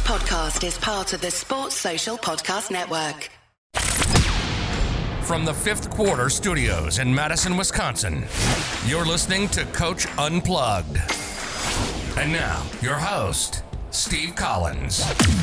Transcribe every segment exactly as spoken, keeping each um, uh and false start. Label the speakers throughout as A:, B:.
A: podcast is part of the Sports Social Podcast Network.
B: From the Fifth Quarter Studios in Madison, Wisconsin, you're listening to Coach Unplugged. And now, your host, Steve Collins.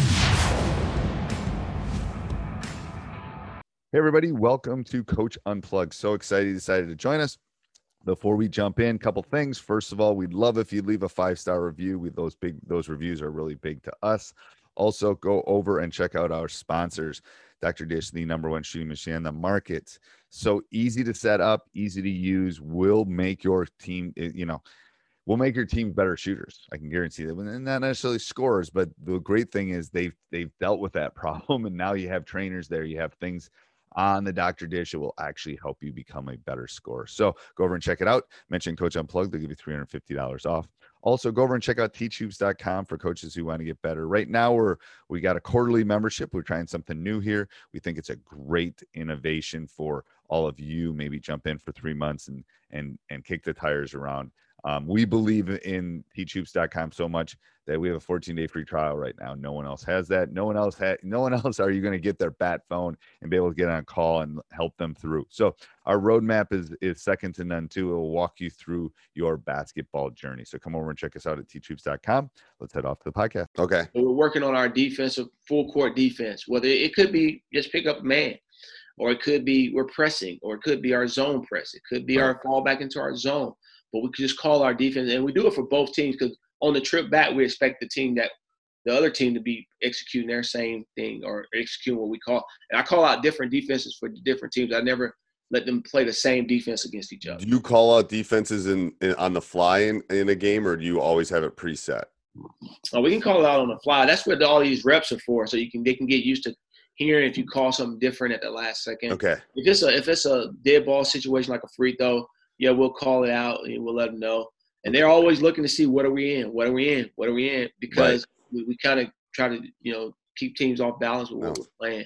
C: Hey, everybody. Welcome to Coach Unplugged. So excited you decided to join us. Before we jump in, a couple things. First of all, we'd love if you'd leave a five-star review. We, those big, those reviews are really big to us. Also, go over and check out our sponsors. Doctor Dish, the number one shooting machine in the market. So easy to set up, easy to use, will make your team, you know, will make your team better shooters. I can guarantee that. And not necessarily scorers, but the great thing is they've, they've dealt with that problem. And now you have trainers there. You have things on the Doctor Dish. It will actually help you become a better scorer. So go over and check it out. Mention Coach Unplugged. They'll give you three hundred fifty dollars off. Also, go over and check out teach hoops dot com for coaches who want to get better. Right now, we're we got a quarterly membership. We're trying something new here. We think it's a great innovation for all of you. Maybe jump in for three months and and and kick the tires around. Um, we believe in teach hoops dot com so much that we have a fourteen day free trial right now. No one else has that. No one else had. No one else are you going to get their bat phone and be able to get on a call and help them through. So our roadmap is is second to none too. It will walk you through your basketball journey. So come over and check us out at teach hoops dot com. Let's head off to the podcast. Okay.
D: We're working on our defensive full court defense. Whether it could be just pick up a man, or it could be we're pressing, or it could be our zone press. It could be
C: Right.
D: our fall back into our zone. But we could just call our defense, and we do it for both teams because on the trip back, we expect the team that the other team to be executing their same thing or executing what we call. And I call out different defenses for different teams. I never let them play the same defense against each other.
E: Do you call out defenses in, in on the fly in, in a game, or do you always have it preset?
D: Oh, we can call it out on the fly. That's what all these reps are for, so you can they can get used to hearing if you call something different at the last second.
E: Okay.
D: If it's a if it's a dead ball situation like a free throw, yeah, we'll call it out and we'll let them know. And they're always looking to see what are we in, what are we in, what are we in, because right. we, we kind of try to, you know, keep teams off balance with what no. we're playing.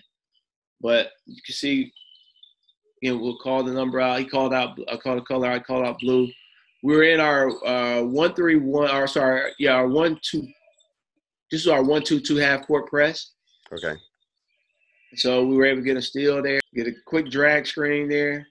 D: But you can see, you know, we'll call the number out. He called out, I called the color, I called out blue. We were in our uh, one three one, or sorry, yeah, our one two. This is our one two two half court press.
E: Okay.
D: So we were able to get a steal there, get a quick drag screen there.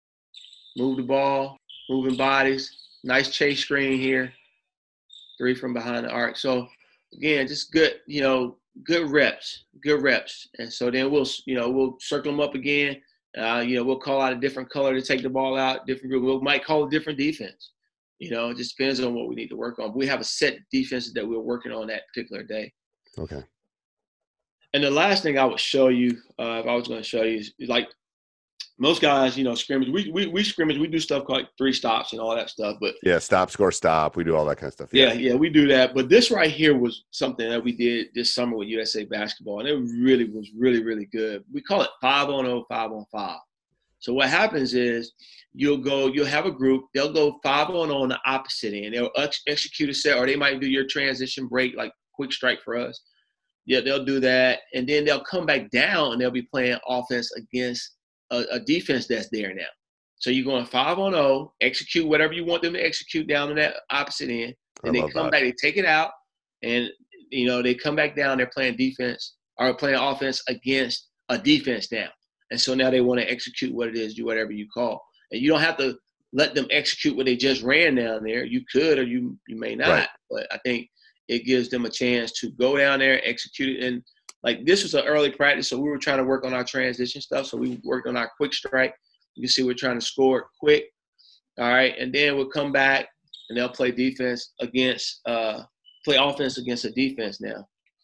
D: Move the ball, moving bodies, nice chase screen here, three from behind the arc. So, again, just good, you know, good reps, good reps. And so then we'll, you know, we'll circle them up again. Uh, you know, we'll call out a different color to take the ball out, different group. We might call a different defense. You know, it just depends on what we need to work on. We have a set defense that we're working on that particular day.
E: Okay.
D: And the last thing I would show you, uh, if I was going to show you, is like, most guys, you know, scrimmage. We we we scrimmage. We do stuff like three stops and all that stuff. But
E: yeah, stop, score, stop. We do all that kind of stuff.
D: Yeah, yeah, yeah we do that. But this right here was something that we did this summer with U S A Basketball, and it really was really really good. We call it five on oh, five on five. So what happens is you'll go, you'll have a group. They'll go five on oh on the opposite end. They'll ex- execute a set, or they might do your transition break, like quick strike for us. Yeah, they'll do that, and then they'll come back down and they'll be playing offense against A, a defense that's there now. So you're going five on oh, execute whatever you want them to execute down on that opposite end. And they come
E: that.
D: back, they take it out, and, you know, they come back down, they're playing defense or playing offense against a defense now. And so now they want to execute what it is, do whatever you call. And you don't have to let them execute what they just ran down there. You could or you, you may not. Right. But I think it gives them a chance to go down there, execute it, and like this was an early practice, so we were trying to work on our transition stuff. So we worked on our quick strike. You can see we're trying to score it quick. All right, and then we'll come back and they'll play defense against uh, play offense against a defense now.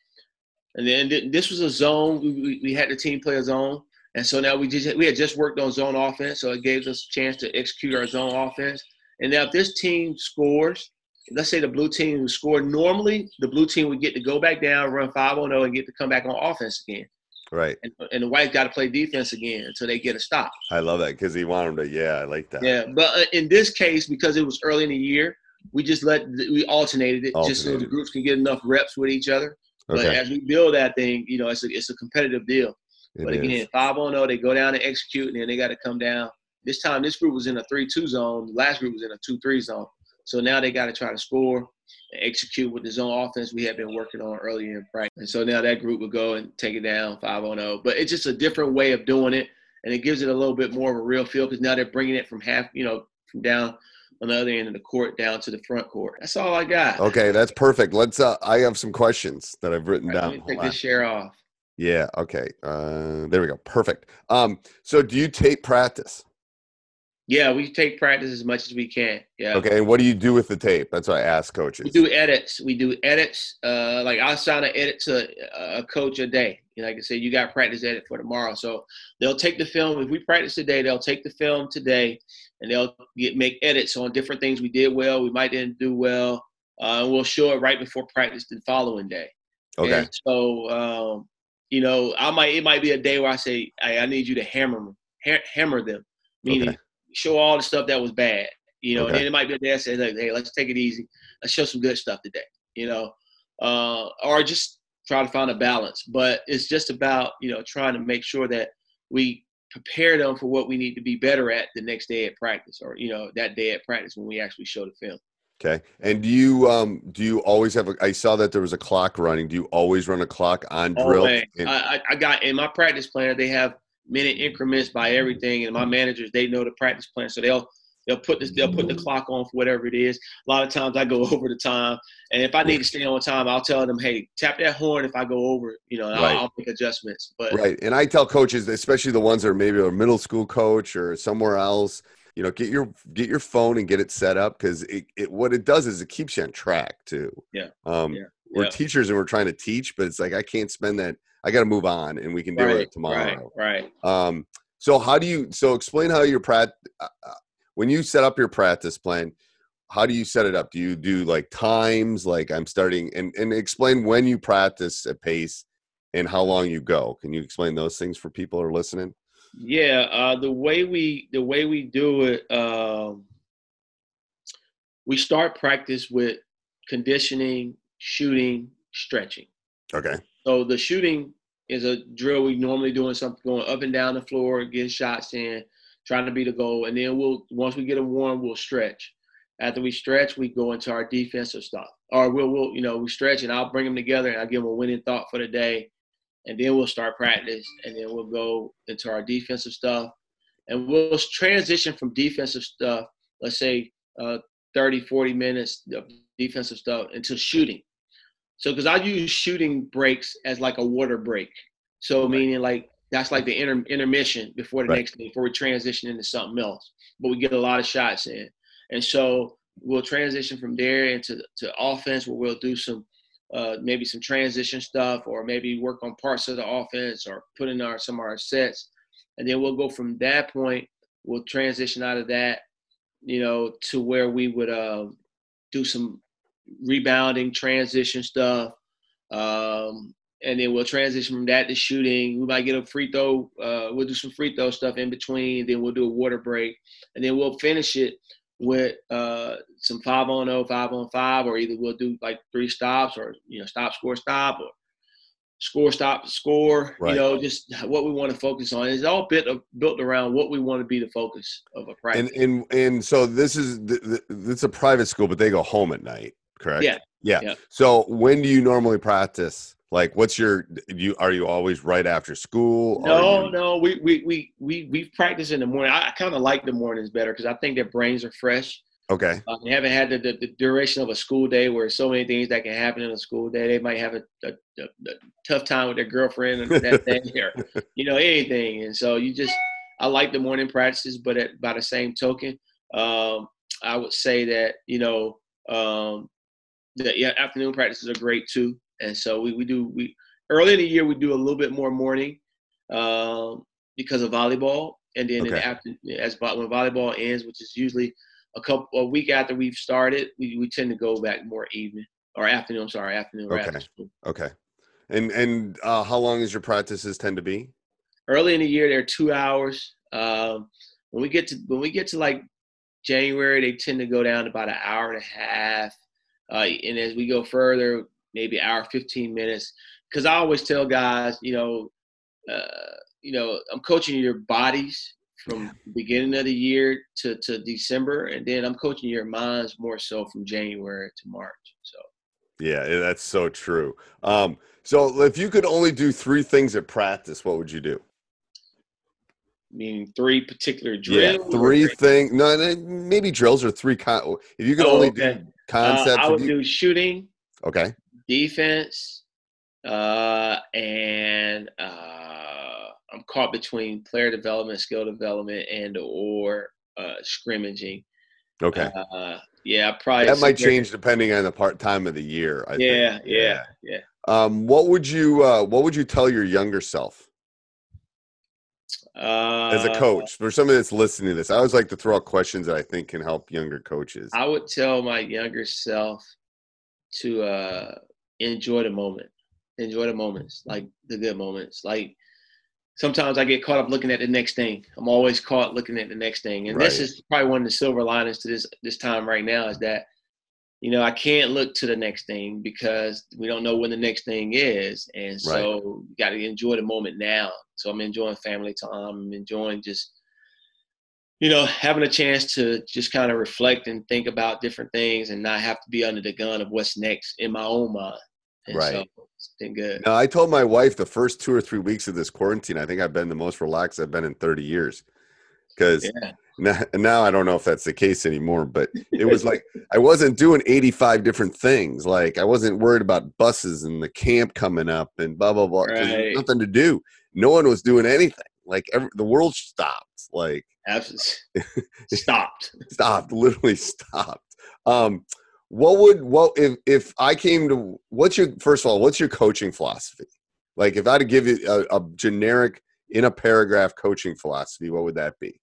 D: And then th- this was a zone. We, we we had the team play a zone, and so now we just we had just worked on zone offense, so it gave us a chance to execute our zone offense. And now if this team scores, let's say the blue team who scored, normally the blue team would get to go back down, run five on oh, and get to come back on offense again.
E: Right.
D: And, and the white got to play defense again until they get a stop.
E: I love that because he wanted them to, yeah, I like that.
D: Yeah, but in this case, because it was early in the year, we just let – we alternated it alternated. just so the groups can get enough reps with each other. But
E: okay.
D: as we build that thing, you know, it's a, it's a competitive deal.
E: It
D: but again,
E: is.
D: five on oh, they go down and execute, and then they got to come down. This time, this group was in a three two zone. The last group was in a two three zone. So now they got to try to score. execute with the zone offense we had been working on earlier in practice. And so now that group will go and take it down five on zero. But it's just a different way of doing it, and it gives it a little bit more of a real feel because now they're bringing it from half, you know, from down on the other end of the court down to the front court. That's all I got.
E: Okay, that's perfect. Let's. Uh, I have some questions that I've written
D: All right,
E: down.
D: let me take this share off.
E: Yeah. Okay. Uh, there we go. Perfect. Um, so do you tape practice?
D: Yeah, we take practice as much as we can. Yeah.
E: Okay. And what do you do with the tape? That's what I ask coaches.
D: We do edits. We do edits. Uh, like I'll assign an edit to a coach a day. You know, like I said, you got practice edit for tomorrow. So they'll take the film. If we practice today, they'll take the film today, and they'll get make edits on different things we did well, we might didn't do well. Uh, and we'll show it right before practice the following day.
E: Okay.
D: And so, um, you know, I might it might be a day where I say, hey, I need you to hammer them, ha- hammer them, meaning
E: Okay.
D: show all the stuff that was bad. You know,
E: Okay.
D: and then it might be a day I say, like, hey, let's take it easy. Let's show some good stuff today. You know, uh, or just try to find a balance. But it's just about, you know, trying to make sure that we prepare them for what we need to be better at the next day at practice, or, you know, that day at practice when we actually show the film.
E: Okay. And do you um do you always have a? I saw that there was a clock running. Do you always run a clock on drill?
D: Oh, man.
E: And-
D: I, I got in my practice planner, they have minute increments by everything, and my managers, they know the practice plan, so they'll they'll put this they'll put the clock on for whatever it is. A lot of times I go over the time, and if I need to stay on time, I'll tell them, hey, tap that horn if I go over, you know, and
E: Right.
D: I'll, I'll make adjustments. But
E: Right. And I tell coaches, especially the ones that are maybe a middle school coach or somewhere else, you know, get your get your phone and get it set up, because it, it what it does is it keeps you on track too.
D: Yeah.
E: Um,
D: Yeah.
E: We're
D: Yeah.
E: teachers and we're trying to teach, but it's like I can't spend that. I got to move on, and we can do
D: right,
E: it tomorrow.
D: right, right.
E: Um, so how do you? So explain how your prat uh, when you set up your practice plan. How do you set it up? Do you do like times? Like I'm starting, and and explain when you practice at pace and how long you go. Can you explain those things for people who are listening?
D: Yeah, uh, the way we the way we do it, um, we start practice with conditioning, shooting, stretching.
E: Okay.
D: So the shooting is a drill we normally doing something going up and down the floor, getting shots in, trying to beat a goal, and then we'll once we get them warm, we'll stretch. After we stretch, we go into our defensive stuff, or we'll we'll you know we stretch and I'll bring them together and I give them a winning thought for the day. And then we'll start practice, and then we'll go into our defensive stuff. And we'll transition from defensive stuff, let's say uh, thirty, forty minutes of defensive stuff, into shooting. So because I use shooting breaks as like a water break. So right. meaning like that's like the inter- intermission before the right. next thing, before we transition into something else. But we get a lot of shots in. And so we'll transition from there into to offense, where we'll do some Uh, maybe some transition stuff, or maybe work on parts of the offense, or put in our some of our sets, and then we'll go from that point. We'll transition out of that, you know, to where we would uh, do some rebounding, transition stuff, um, and then we'll transition from that to shooting. We might get a free throw. Uh, we'll do some free throw stuff in between. Then we'll do a water break, and then we'll finish it with uh, some five on oh, five on five, or either we'll do like three stops, or, you know, stop, score, stop, or score, stop, score, right. you know, just what we want to focus on. It's all bit of, built around what we want to be the focus of a practice.
E: And and, and so this is, the, the, it's a private school, but they go home at night, correct?
D: Yeah.
E: Yeah.
D: yeah.
E: So when do you normally practice? Like, what's your, you, are you always right after school?
D: No,
E: you...
D: no, we, we, we, we, we practice in the morning. I, I kind of like the mornings better, because I think their brains are fresh.
E: Okay.
D: Uh, they haven't had the, the, the duration of a school day, where so many things that can happen in a school day. They might have a, a, a, a tough time with their girlfriend that day, or, you know, anything. And so you just, I like the morning practices, but at, by the same token, um, I would say that, you know, um, the yeah, afternoon practices are great too. And so we, we do, we early in the year, we do a little bit more morning um, because of volleyball. And then
E: okay.
D: in the after, as when volleyball ends, which is usually a couple a week after we've started, we, we tend to go back more evening or afternoon. I'm sorry, afternoon. Or
E: okay.
D: after school.
E: Okay. And and uh, how long is your practices tend to be?
D: Early in the year, they're two hours. Um, when we get to when we get to like January, they tend to go down to about an hour and a half. Uh, and as we go further, maybe an hour, fifteen minutes. Because I always tell guys, you know, uh, you know, I'm coaching your bodies from beginning of the year to, to December, and then I'm coaching your minds more so from January to March. So
E: yeah, that's so true. Um, so if you could only do three things at practice, what would you do?
D: Meaning three particular drills?
E: Yeah, three things. No, no, maybe drills or three. Con- if you could
D: Oh,
E: only
D: okay.
E: do concepts,
D: Uh, I would
E: you-
D: do shooting,
E: okay,
D: defense, uh, and uh, I'm caught between player development, skill development, and or uh, scrimmaging.
E: okay.
D: Uh, yeah, probably
E: That might
D: somewhere-
E: change depending on the part time of the year. I
D: Yeah,
E: think.
D: yeah, yeah.
E: Um, what would you uh, What would you tell your younger self
D: Uh,
E: as a coach? For somebody that's listening to this, I always like to throw out questions that I think can help younger coaches.
D: I would tell my younger self to uh, enjoy the moment, enjoy the moments, like the good moments. Like sometimes I get caught up looking at the next thing. I'm always caught looking at the next thing, and this
E: Right.
D: is probably one of the silver linings to this this time right now is that, you know, I can't look to the next thing because we don't know when the next thing is, and so
E: Right.
D: you got to enjoy the moment now. So I'm enjoying family time. I'm enjoying just, you know, having a chance to just kind of reflect and think about different things and not have to be under the gun of what's next in my own mind. And
E: Right.
D: so it's been good.
E: Now, I told my wife the first two or three weeks of this quarantine, I think I've been the most relaxed I've been in thirty years. Because
D: Yeah.
E: now, now I don't know if that's the case anymore, but it was like I wasn't doing eighty-five different things. Like I wasn't worried about buses and the camp coming up and blah, blah, blah. 'Cause there was
D: Right.
E: nothing to do. No one was doing anything. Like every, the world stopped. Like
D: Absolutely. Stopped.
E: stopped, literally stopped. Um, what would what if if I came to what's your first of all, what's your coaching philosophy? Like if I had to give you a, a generic in a paragraph coaching philosophy, what would that be?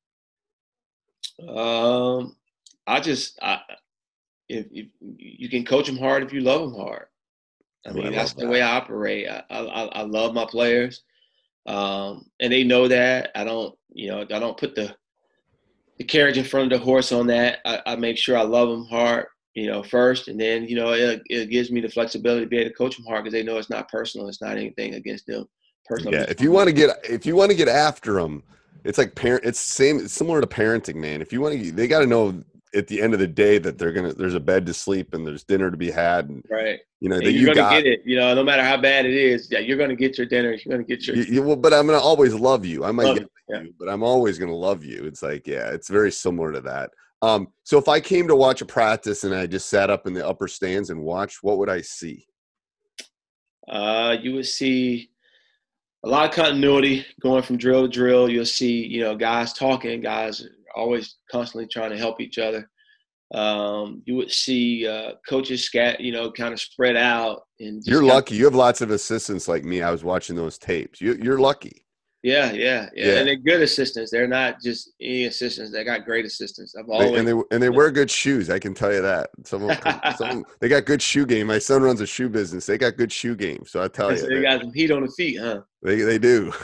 D: Um, I just, I, if, if you can coach them hard, if you love them hard. I
E: Oh,
D: mean,
E: I
D: that's
E: love
D: the
E: that.
D: way I operate. I, I, I love my players, um, and they know that. I don't, you know, I don't put the the carriage in front of the horse on that. I, I make sure I love them hard, you know, first, and then, you know, it, it gives me the flexibility to be able to coach them hard because they know it's not personal. It's not anything against them. Personal.
E: Yeah, if you want to get if you want to get after them, it's like parent. It's same. It's similar to parenting, man. If you want to, they got to know at the end of the day that they're gonna. There's a bed to sleep and there's dinner to be had, and
D: right.
E: you know
D: And
E: that
D: you're
E: you
D: gonna
E: got.
D: get it, you know, no matter how bad it is. Yeah, you're gonna get your dinner. You're gonna get your.
E: You, you, well, but I'm gonna always love you. I might
D: Love
E: yell
D: you,
E: at
D: yeah.
E: you, but I'm always gonna love you. It's like, yeah, it's very similar to that. Um, so if I came to watch a practice and I just sat up in the upper stands and watched, what would I see?
D: Uh, you would see a lot of continuity going from drill to drill. You'll see, you know, guys talking, guys always constantly trying to help each other. Um, you would see uh, coaches scat, you know, kind of spread out. And just
E: You're
D: kinda-
E: lucky. You have lots of assistants like me. I was watching those tapes. You, you're lucky.
D: Yeah, yeah, yeah,
E: Yeah.
D: and they're good assistants. They're not just any assistants. They got great assistants. I've
E: They,
D: always
E: and they and they wear good shoes. I can tell you that. Some of them, some of them- they got good shoe game. My son runs a shoe business. They got good shoe game. So I tell you,
D: they
E: they,
D: got some heat on the feet, huh?
E: they, they do.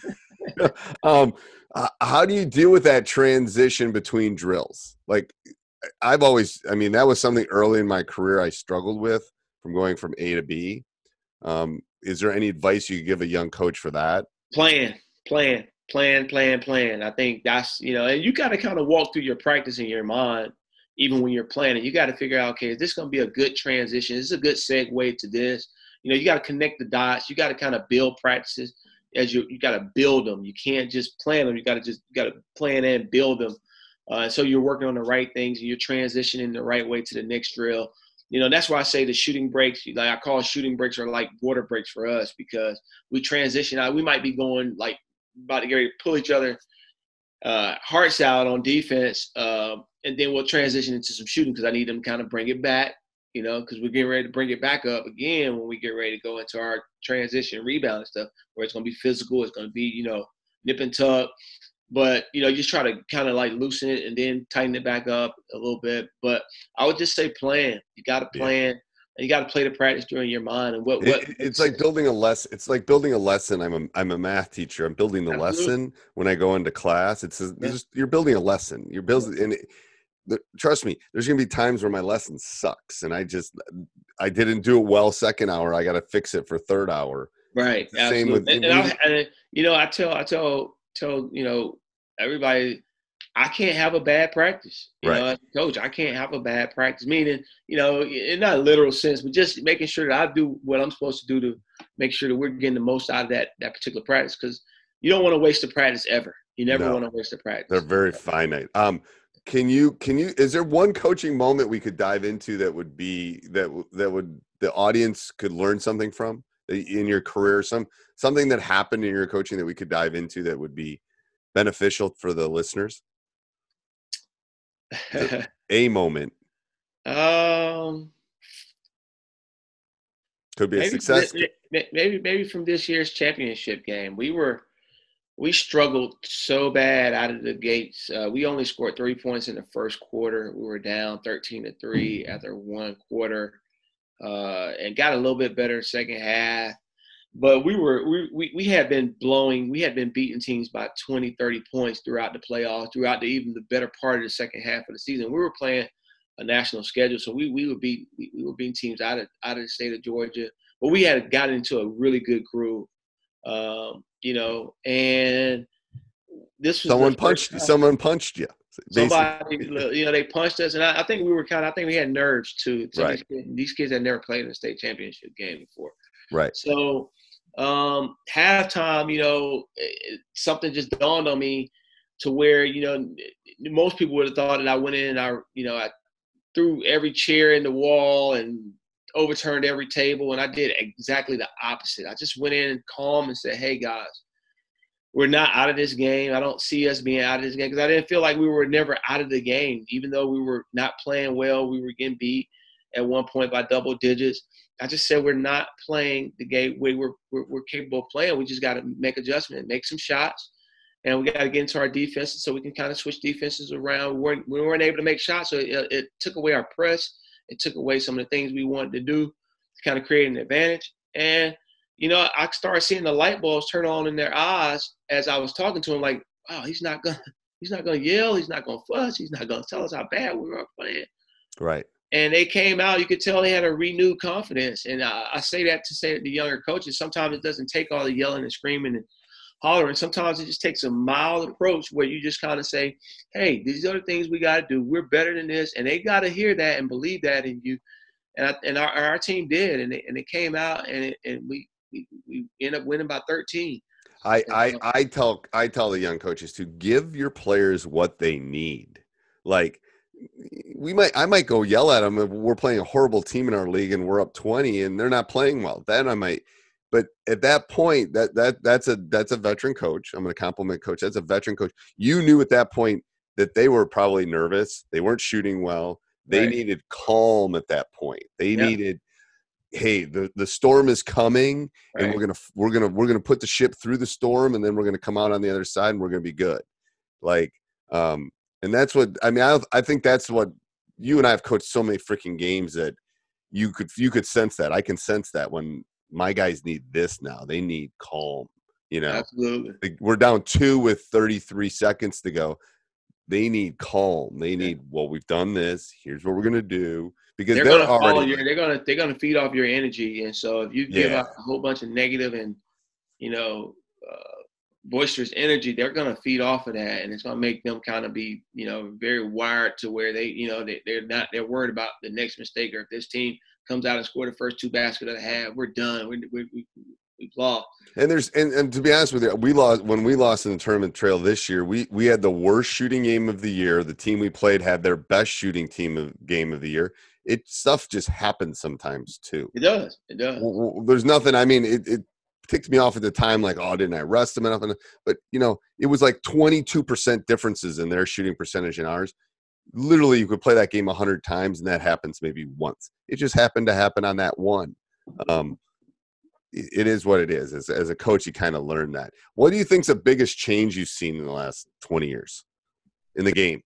E: um, uh, how do you deal with that transition between drills? Like, I've always, I mean, that was something early in my career I struggled with from going from A to B. Um, is there any advice you could give a young coach for that?
D: Plan, plan, plan, plan, plan. I think that's, you know, and you got to kind of walk through your practice in your mind, even when you're planning. You got to figure out, okay, is this going to be a good transition? Is this a good segue to this? You know, you got to connect the dots. You got to kind of build practices as you, you got to build them. You can't just plan them. You got to just, you got to plan and build them. Uh, so you're working on the right things and you're transitioning the right way to the next drill. You know, that's why I say the shooting breaks, like I call shooting breaks are like water breaks for us because we transition out. We might be going like about to get ready to pull each other uh, hearts out on defense. Uh, and then we'll transition into some shooting because I need them to kind of bring it back, you know, because we're getting ready to bring it back up again when we get ready to go into our transition rebound and stuff where it's going to be physical. It's going to be, you know, nip and tuck. But, you know, you just try to kind of like loosen it and then tighten it back up a little bit. But I would just say plan. You got to plan. Yeah. And you got to play the practice during your mind. And what, what
E: it, it's like building a lesson. It's like building a lesson. I'm a, I'm a math teacher. I'm building the
D: Absolutely.
E: lesson when I go into class. It's just, yeah. You're building a lesson. You're building, and it, the, trust me, there's going to be times where my lesson sucks. And I just, I didn't do it well second hour. I got to fix it for third hour.
D: Right.
E: Same with,
D: and, and, I, and, you know, I tell, I tell, tell, you know, everybody, I can't have a bad practice. You
E: Right.
D: know, as a coach, I can't have a bad practice. Meaning, you know, in not a literal sense, but just making sure that I do what I'm supposed to do to make sure that we're getting the most out of that that particular practice. Because you don't want to waste a practice ever. You never
E: No.
D: want to waste a practice.
E: They're very finite. Um, can you can you is there one coaching moment we could dive into that would be that that would the audience could learn something from in your career? Some something that happened in your coaching that we could dive into that would be beneficial for the listeners? A moment.
D: Um,
E: Could be a
D: maybe,
E: success.
D: maybe maybe from this year's championship game, we were we struggled so bad out of the gates. Uh, we only scored three points in the first quarter. We were down thirteen to three after one quarter, uh, and got a little bit better second half. But we were we, we we had been blowing. We had been beating teams by twenty, thirty points throughout the playoffs, throughout the even the better part of the second half of the season. We were playing a national schedule, so we we would beat we, we were beating teams out of out of the state of Georgia. But we had gotten into a really good groove, um, you know. And this was
E: someone punched you. Someone punched you.
D: Somebody, you know, they punched us, and I, I think we were kind of. I think we had nerves too. Some
E: right.
D: Of these, kids, these kids had never played in a state championship game before.
E: Right.
D: So um, halftime, you know, it, something just dawned on me to where, you know, most people would have thought that I went in and I, you know, I threw every chair in the wall and overturned every table, and I did exactly the opposite. I just went in calm and said, "Hey guys, we're not out of this game. I don't see us being out of this game," because I didn't feel like we were never out of the game, even though we were not playing well. We were getting beat at one point by double digits. I just said we're not playing the game we we're, we're, we're capable of playing. We just got to make adjustment, make some shots, and we got to get into our defenses so we can kind of switch defenses around. We weren't, we weren't able to make shots, so it, it took away our press. It took away some of the things we wanted to do to kind of create an advantage. And, you know, I started seeing the light bulbs turn on in their eyes as I was talking to them, like, wow, he's not going to he's not going to yell. He's not going to fuss. He's not going to tell us how bad we were playing.
E: Right.
D: And they came out, you could tell they had a renewed confidence. And I, I say that to say that the younger coaches, sometimes it doesn't take all the yelling and screaming and hollering. Sometimes it just takes a mild approach where you just kind of say, hey, these are the things we got to do. We're better than this. And they got to hear that and believe that in you. And I, and our, our team did. And they, and they came out and it, and we, we, we ended up winning by thirteen.
E: I, I, I tell I tell the young coaches to give your players what they need. Like, we might I might go yell at them if we're playing a horrible team in our league and we're up twenty and they're not playing well. Then I might, but at that point, that that that's a that's a veteran coach. I'm going to compliment coach. That's a veteran coach. You knew at that point that they were probably nervous. They weren't shooting well. They right. needed calm at that point. They yeah. needed, hey, the, the storm is coming, right. and we're gonna we're gonna we're gonna put the ship through the storm, and then we're gonna come out on the other side, and we're gonna be good. Like, um, and that's what I mean. I I think that's what you and I have coached so many freaking games that you could you could sense that. I can sense that when my guys need this now. They need calm. You know,
D: absolutely.
E: Like, we're down two with thirty-three seconds to go. They need calm. They need, well, we've done this. Here's what we're gonna do, because
D: they're,
E: they're
D: gonna
E: already
D: follow your, they're gonna they're gonna feed off your energy, and so if you give
E: yeah.
D: out a whole bunch of negative and you know uh, boisterous energy, they're gonna feed off of that, and it's gonna make them kind of be you know very wired to where they you know they, they're not they're worried about the next mistake, or if this team comes out and score the first two baskets of the half, we're done. We we we we've lost.
E: And there's and, and to be honest with you, we lost when we lost in the tournament trail this year. We we had the worst shooting game of the year. The team we played had their best shooting team of game of the year. It stuff just happens sometimes too.
D: It does. It does.
E: Well, there's nothing. I mean, it, it ticked me off at the time. Like, oh, didn't I rest them enough? But you know, it was like twenty-two percent differences in their shooting percentage and ours. Literally, you could play that game a hundred times, and that happens maybe once. It just happened to happen on that one. Um, It is what it is. As, as a coach, you kind of learn that. What do you think's the biggest change you've seen in the last twenty years in the game?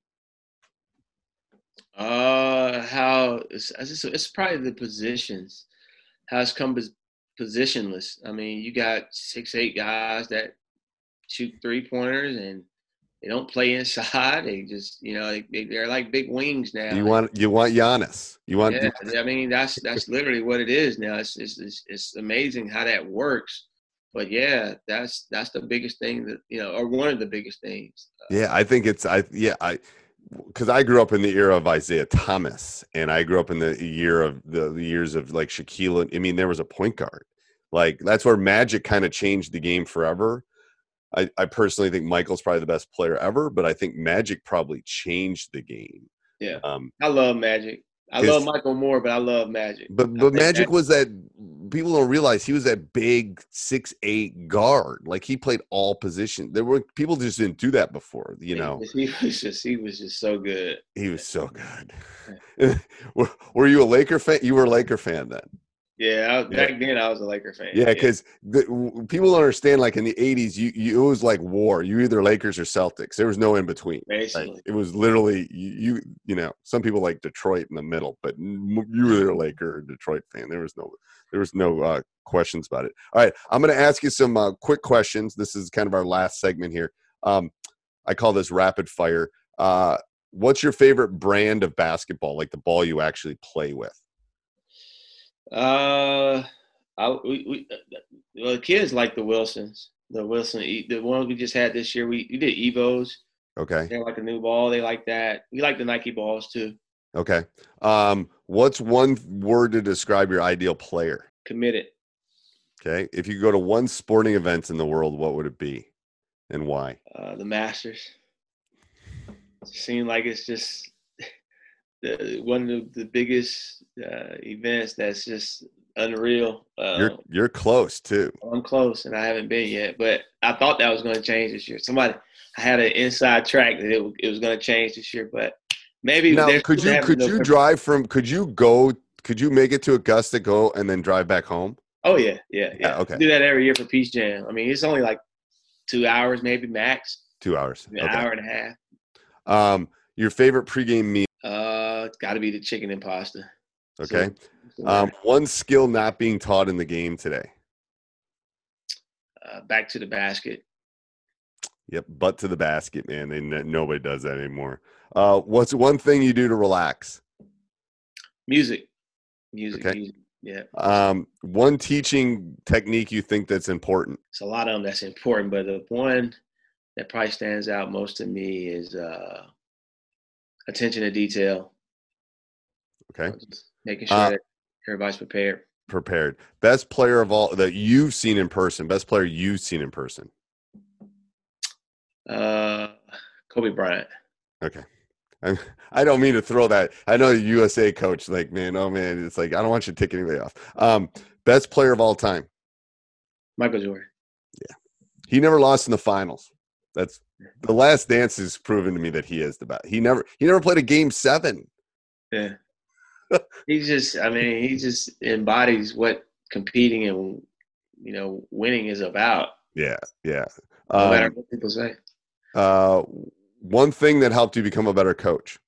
D: Uh, how it's, it's, it's probably the positions. How it's come as positionless. I mean, you got six, eight guys that shoot three pointers, and they don't play inside. They just, you know, they, they're like big wings now.
E: You want you want Giannis. You want.
D: Yeah, I mean, that's that's literally what it is now. It's it's it's, it's amazing how that works. but yeah, that's that's the biggest thing that you know, or one of the biggest things.
E: Yeah, I think it's I yeah I because I grew up in the era of Isaiah Thomas, and I grew up in the year of the, the years of like Shaquille. I mean, there was a point guard. Like that's where Magic kind of changed the game forever. I, I personally think Michael's probably the best player ever, but I think Magic probably changed the game.
D: Yeah,
E: um,
D: I love Magic. I love Michael Moore, but I love Magic.
E: But but Magic was that people don't realize he was that big six eight guard. Like he played all positions. There were people just didn't do that before. You know,
D: he was just he was just so good.
E: He was so good. were, were you a Laker fan? You were a Laker fan then.
D: Yeah, I,
E: yeah.
D: back then I was a Laker fan.
E: Yeah, because yeah. people don't understand. Like in the eighties, you, you it was like war. You either Lakers or Celtics. There was no in between.
D: Basically,
E: like, it was literally you, you. You know, some people like Detroit in the middle, but you were either a Laker or Detroit fan. There was no, there was no uh, questions about it. All right, I'm going to ask you some uh, quick questions. This is kind of our last segment here. Um, I call this rapid fire. Uh, what's your favorite brand of basketball? Like the ball you actually play with?
D: Uh, I we, we well, the kids like the Wilsons, the Wilson, the ones we just had this year. We we did Evos.
E: Okay.
D: They like a new ball. They like that. We like the Nike balls too.
E: Okay. Um, what's one word to describe your ideal player?
D: Committed.
E: Okay. If you could go to one sporting event in the world, what would it be, and why?
D: Uh, the Masters. It seems like it's just. The, one of the biggest uh, events that's just unreal. Uh,
E: you're you're close too.
D: I'm close, and I haven't been yet, but I thought that was going to change this year. Somebody, I had an inside track that it, it was going to change this year, but maybe.
E: Now, could you could you drive from? Could you go? Could you make it to Augusta, go and then drive back home?
D: Oh yeah, yeah, yeah.
E: yeah okay.
D: I do that every year for Peace Jam. I mean, it's only like two hours, maybe max.
E: Two hours.
D: An
E: okay.
D: hour and a half.
E: Um, your favorite pregame meal?
D: Uh, got to be the chicken and pasta.
E: Okay.
D: So,
E: um, one skill not being taught in the game today.
D: Uh, back to the basket.
E: Yep, butt to the basket, man. They, nobody does that anymore. Uh, what's one thing you do to relax?
D: Music. Music.
E: Okay.
D: Music. Yeah.
E: Um, one teaching technique you think that's important?
D: It's a lot of them that's important, but the one that probably stands out most to me is uh, attention to detail.
E: Okay.
D: Just making sure
E: uh,
D: that everybody's prepared.
E: Prepared. Best player of all that you've seen in person. Best player you've seen in person.
D: Uh, Kobe Bryant.
E: Okay. I, I don't mean to throw that. I know the U S A coach, like, man, oh man, it's like, I don't want you to take anybody off. Um, best player of all time.
D: Michael Jordan.
E: Yeah. He never lost in the finals. That's the Last Dance has proven to me that he is the best. He never, he never played a game seven.
D: Yeah. He just, I mean, he just embodies what competing and, you know, winning is about.
E: Yeah. Yeah.
D: No
E: um,
D: matter what people say.
E: Uh, one thing that helped you become a better coach.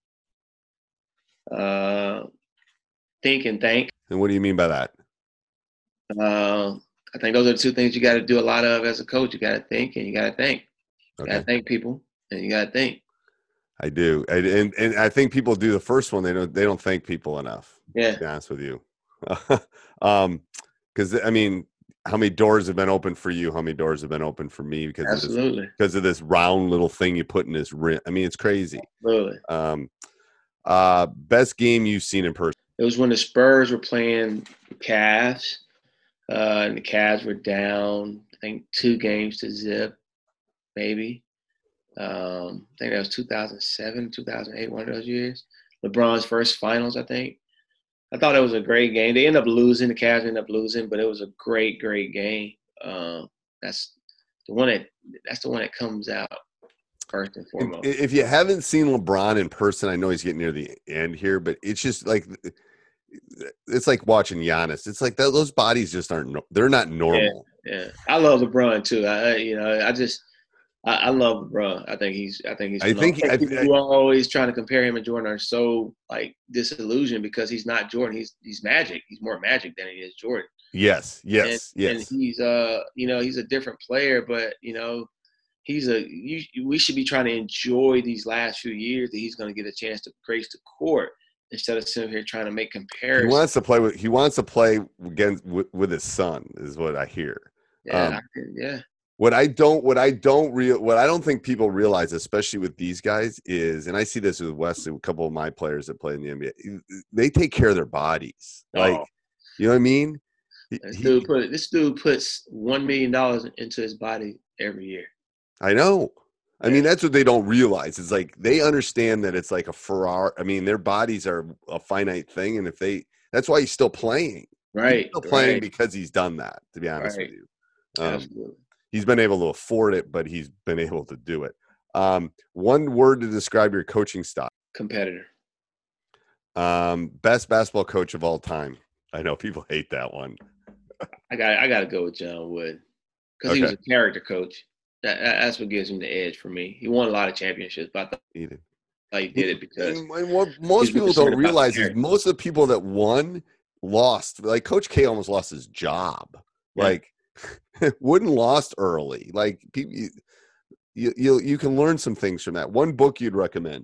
D: Uh, think and think.
E: And what do you mean by that?
D: Uh, I think those are the two things you got to do a lot of as a coach. You got to think and you got to think. You
E: Okay.
D: got to thank people and you got to think.
E: I do. I, and, and I think people do the first one. They don't, they don't thank people enough.
D: Yeah.
E: To be honest with you. um, cause I mean, how many doors have been open for you? How many doors have been open for me because
D: Absolutely.
E: of this, because of this round little thing you put in this rim? I mean, it's crazy.
D: Absolutely.
E: Um, uh, best game you've seen in person.
D: It was when the Spurs were playing the Cavs, uh, and the Cavs were down, I think, two games to zip, maybe. Um, I think that was two thousand seven, two thousand eight, one of those years. LeBron's first finals, I think. I thought it was a great game. They ended up losing. The Cavs ended up losing, but it was a great, great game. Um, that's the one that that's the one that comes out first and foremost.
E: If, if you haven't seen LeBron in person, I know he's getting near the end here, but it's just like it's like watching Giannis. It's like that, those bodies just aren't. They're not normal.
D: Yeah, yeah. I love LeBron too. I, you know, I just. I, I love LeBron. I think he's. I think he's.
E: I think,
D: I think
E: I,
D: people
E: I,
D: who are always trying to compare him and Jordan are so like disillusioned because he's not Jordan. He's he's Magic. He's more Magic than he is Jordan.
E: Yes. Yes.
D: And,
E: yes.
D: And he's uh you know he's a different player, but you know he's a. You, we should be trying to enjoy these last few years that he's going to get a chance to grace the court instead of sitting here trying to make comparisons.
E: He wants to play with. He wants to play against with, with his son, is what I hear.
D: Yeah,
E: Um,
D: I can, yeah.
E: What I don't, what I don't real, what I don't think people realize, especially with these guys, is, and I see this with Wesley, a couple of my players that play in the N B A, they take care of their bodies. Like,
D: Oh.
E: you know what I mean?
D: This
E: He-
D: dude put this dude puts one million dollars into his body every year.
E: I know. I
D: Yeah.
E: mean, that's what they don't realize. It's like they understand that it's like a Ferrari. I mean, their bodies are a finite thing, and if they, that's why he's still playing.
D: Right.
E: He's still playing
D: right,
E: because he's done that. To be honest
D: Right.
E: with you, um,
D: Absolutely.
E: he's been able to afford it, but he's been able to do it. Um, one word to describe your coaching style.
D: Competitor.
E: Um, best basketball coach of all time. I know people hate that one.
D: I got I got to go with John Wood because he was a
E: Okay.
D: character coach. That, that- that's what gives him the edge for me. He won a lot of championships, but I thought
E: Eat it.
D: he did it because
E: And- and what most
D: he's
E: people
D: concerned
E: don't
D: about
E: realize is
D: character.
E: most of the people that won lost. Like Coach K almost lost his job.
D: Yeah.
E: Like Wooden lost early. Like people, you, you you you can learn some things from that. One book you'd recommend.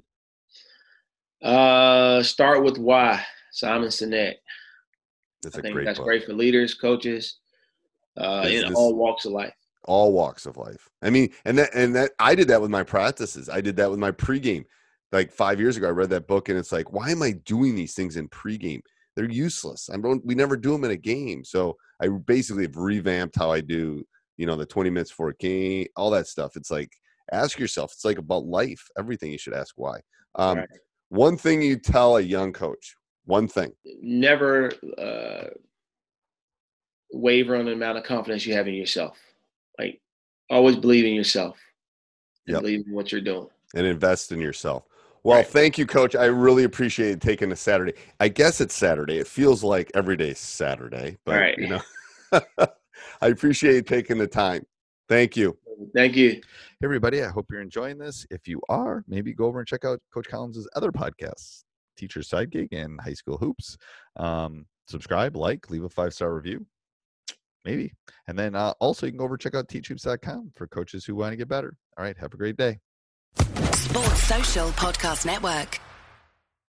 D: uh, start with why, Simon Sinek.
E: That's
D: I
E: a
D: think
E: great
D: that's
E: book.
D: great for leaders, coaches, uh, in
E: Business.
D: all walks of life.
E: All walks of life. I mean, and that and that I did that with my practices. I did that with my pregame. Like five years ago, I read that book, and it's like, why am I doing these things in pregame? They're useless. I don't. We never do them in a game. So I basically have revamped how I do. You know, the twenty minutes for a game, all that stuff. It's like ask yourself. It's like about life. Everything you should ask why. Um,
D: Right.
E: One thing you tell a young coach. One thing.
D: Never uh, waver on the amount of confidence you have in yourself. Like always believe in yourself and
E: Yep.
D: believe in what you're doing.
E: And invest in yourself. Well,
D: Right.
E: thank you, Coach. I really appreciate taking a Saturday. I guess it's Saturday. It feels like every day's Saturday, but
D: Right.
E: you know, I appreciate taking the time. Thank you.
D: Thank you.
C: Hey, everybody, I hope you're enjoying this. If you are, maybe go over and check out Coach Collins' other podcasts, Teacher's Side Gig and High School Hoops. Um, subscribe, like, leave a five-star review, maybe. And then uh, also you can go over and check out teach hoops dot com for coaches who want to get better. All right, have a great day.
A: Sports Social Podcast Network.